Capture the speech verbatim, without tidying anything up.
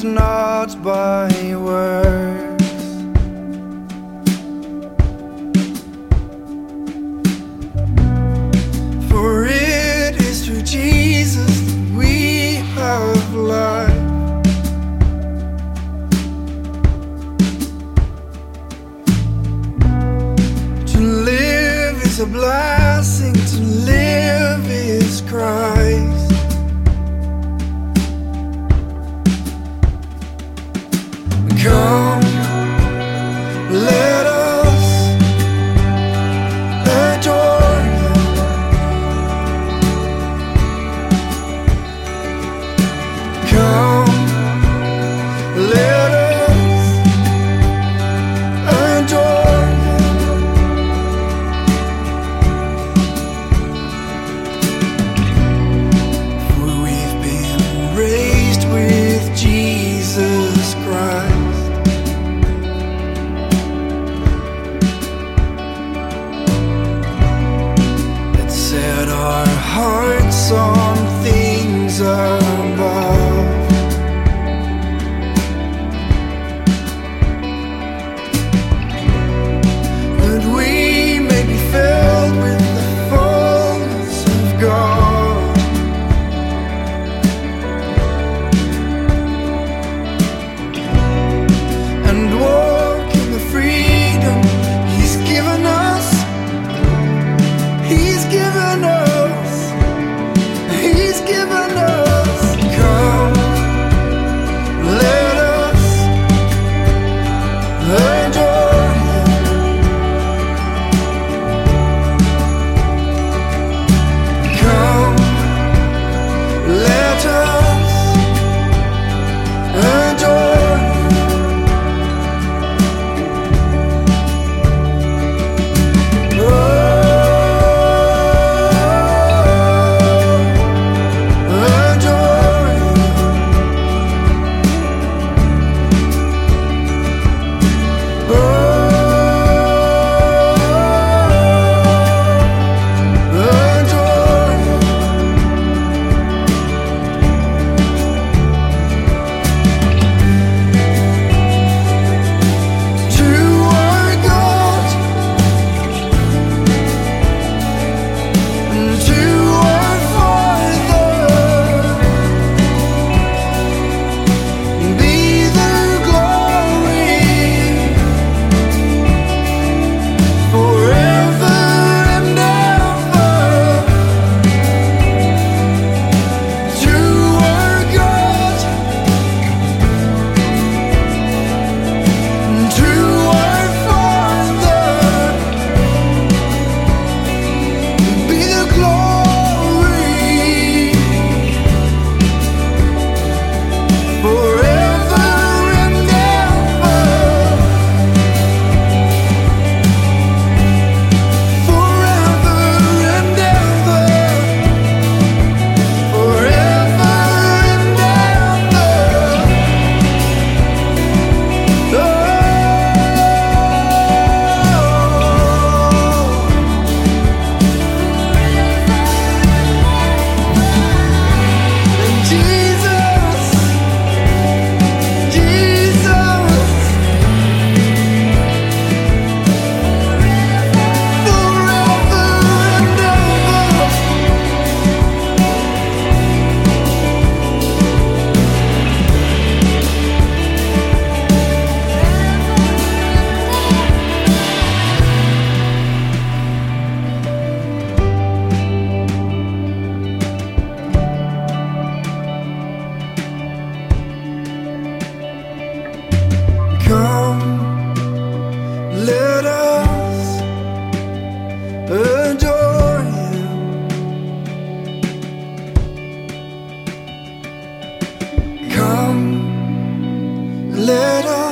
not by words. For it is through Jesus that we have life. To live is a blessing, to live is Christ. Come, let us adore Him. Come, let us adore Him. For we've been raised with Jesus Christ. Set our hearts on things above. That we may be filled with the fullness of God. And walk in the freedom He's given us. He's given us, He's given us. Come, let us adore Him. Come, let us adore Him. Oh, come, let us adore Him. Come, let us